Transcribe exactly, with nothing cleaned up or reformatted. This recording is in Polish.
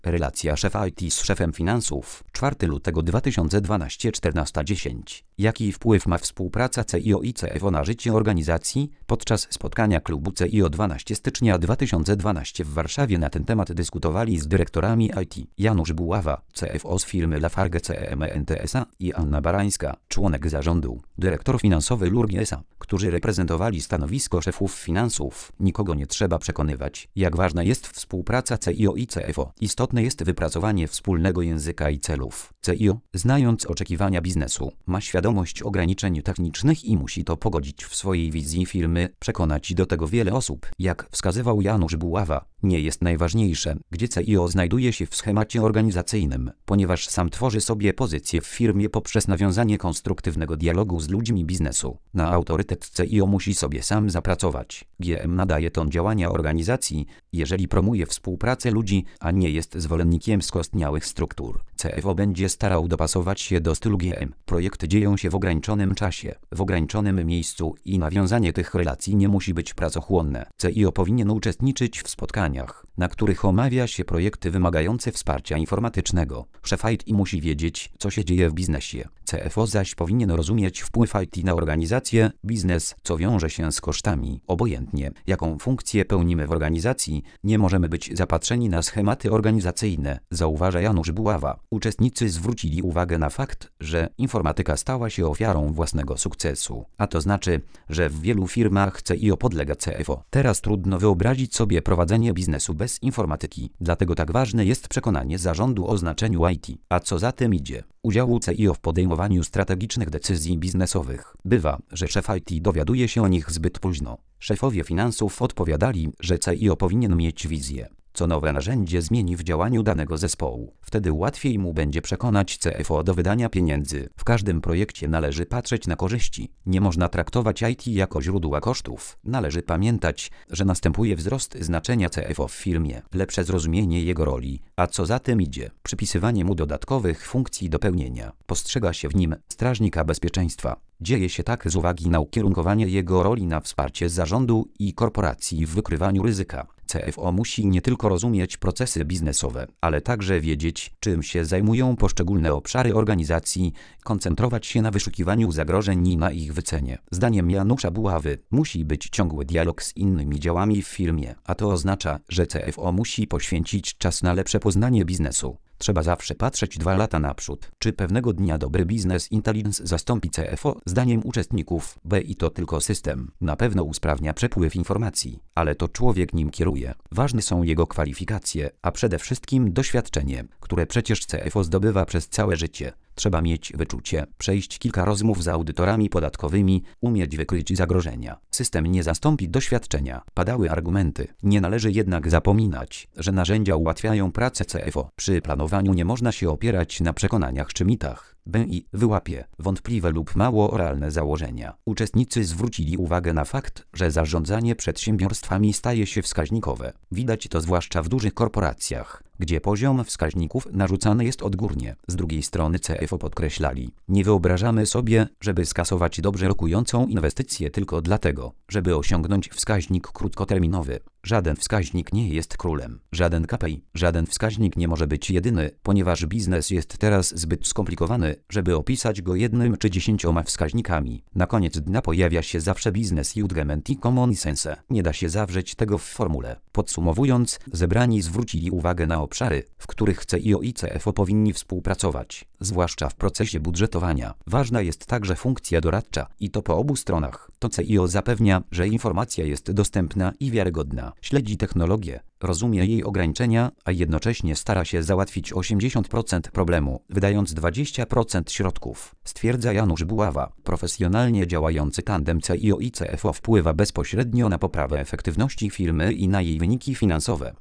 Relacja szefa I T z szefem finansów. czwartego lutego dwa tysiące dwunastego czternasta dziesięć. Jaki wpływ ma współpraca C I O i C F O na życie organizacji? Podczas spotkania klubu C I O dwunastego stycznia dwa tysiące dwunastego w Warszawie na ten temat dyskutowali z dyrektorami I T Janusz Buława, C F O z firmy Lafarge C M N T S A i Anna Barańska, członek zarządu, dyrektor finansowy Lurgi S A, którzy reprezentowali stanowisko szefów finansów. Nikogo nie trzeba przekonywać, jak ważna jest współpraca C I O i C F O. Istotne jest wypracowanie wspólnego języka i celów. C I O, znając oczekiwania biznesu, ma świadomość ograniczeń technicznych i musi to pogodzić w swojej wizji firmy, przekonać do tego wiele osób. Jak wskazywał Janusz Buława, nie jest najważniejsze, gdzie C I O znajduje się w schemacie organizacyjnym, ponieważ sam tworzy sobie pozycję w firmie poprzez nawiązanie konstruktywnego dialogu z ludźmi biznesu. Na autorytet C I O musi sobie sam zapracować. G M nadaje ton działania organizacji, jeżeli promuje współpracę ludzi, a nie jest zwolennikiem skostniałych struktur. C F O będzie starał dopasować się do stylu G M. Projekty dzieją się w ograniczonym czasie, w ograniczonym miejscu i nawiązanie tych relacji nie musi być pracochłonne. C I O powinien uczestniczyć w spotkaniach, na których omawia się projekty wymagające wsparcia informatycznego. Szef I T musi wiedzieć, co się dzieje w biznesie. C F O zaś powinien rozumieć wpływ I T na organizację, biznes, co wiąże się z kosztami. Obojętnie, jaką funkcję pełnimy w organizacji, nie możemy być zapatrzeni na schematy organizacyjne, zauważa Janusz Buława. Uczestnicy zwrócili uwagę na fakt, że informatyka stała się ofiarą własnego sukcesu, a to znaczy, że w wielu firmach C I O podlega C F O. Teraz trudno wyobrazić sobie prowadzenie biznesu bez informatyki, dlatego tak ważne jest przekonanie zarządu o znaczeniu I T. A co za tym idzie? Udziału C I O w podejmowaniu strategicznych decyzji biznesowych. Bywa, że szef I T dowiaduje się o nich zbyt późno. Szefowie finansów odpowiadali, że C I O powinien mieć wizję, co nowe narzędzie zmieni w działaniu danego zespołu. Wtedy łatwiej mu będzie przekonać C F O do wydania pieniędzy. W każdym projekcie należy patrzeć na korzyści. Nie można traktować I T jako źródła kosztów. Należy pamiętać, że następuje wzrost znaczenia C F O w firmie, lepsze zrozumienie jego roli, a co za tym idzie, przypisywanie mu dodatkowych funkcji do pełnienia. Postrzega się w nim strażnika bezpieczeństwa. Dzieje się tak z uwagi na ukierunkowanie jego roli na wsparcie zarządu i korporacji w wykrywaniu ryzyka. C F O musi nie tylko rozumieć procesy biznesowe, ale także wiedzieć, czym się zajmują poszczególne obszary organizacji, koncentrować się na wyszukiwaniu zagrożeń i na ich wycenie. Zdaniem Janusza Buławy musi być ciągły dialog z innymi działami w firmie, a to oznacza, że C F O musi poświęcić czas na lepsze poznanie biznesu. Trzeba zawsze patrzeć dwa lata naprzód. Czy pewnego dnia dobry biznes intelligence zastąpi C F O? Zdaniem uczestników, B I to tylko system. Na pewno usprawnia przepływ informacji, ale to człowiek nim kieruje. Ważne są jego kwalifikacje, a przede wszystkim doświadczenie, które przecież C F O zdobywa przez całe życie. Trzeba mieć wyczucie, przejść kilka rozmów z audytorami podatkowymi, umieć wykryć zagrożenia. System nie zastąpi doświadczenia. Padały argumenty. Nie należy jednak zapominać, że narzędzia ułatwiają pracę C F O. Przy planowaniu nie można się opierać na przekonaniach czy mitach. B I wyłapie wątpliwe lub mało realne założenia. Uczestnicy zwrócili uwagę na fakt, że zarządzanie przedsiębiorstwami staje się wskaźnikowe. Widać to zwłaszcza w dużych korporacjach, gdzie poziom wskaźników narzucany jest odgórnie. Z drugiej strony C F O podkreślali, nie wyobrażamy sobie, żeby skasować dobrze rokującą inwestycję tylko dlatego, żeby osiągnąć wskaźnik krótkoterminowy. Żaden wskaźnik nie jest królem. Żaden K P I, żaden wskaźnik nie może być jedyny, ponieważ biznes jest teraz zbyt skomplikowany, żeby opisać go jednym czy dziesięcioma wskaźnikami. Na koniec dnia pojawia się zawsze biznes judgment i common sense. Nie da się zawrzeć tego w formule. Podsumowując, zebrani zwrócili uwagę na obszary, w których C I O i C F O powinni współpracować, zwłaszcza w procesie budżetowania. Ważna jest także funkcja doradcza i to po obu stronach. To C I O zapewnia, że informacja jest dostępna i wiarygodna. Śledzi technologię, rozumie jej ograniczenia, a jednocześnie stara się załatwić osiemdziesiąt procent problemu, wydając dwadzieścia procent środków, stwierdza Janusz Buława. Profesjonalnie działający tandem C I O i C F O wpływa bezpośrednio na poprawę efektywności firmy i na jej wyniki finansowe.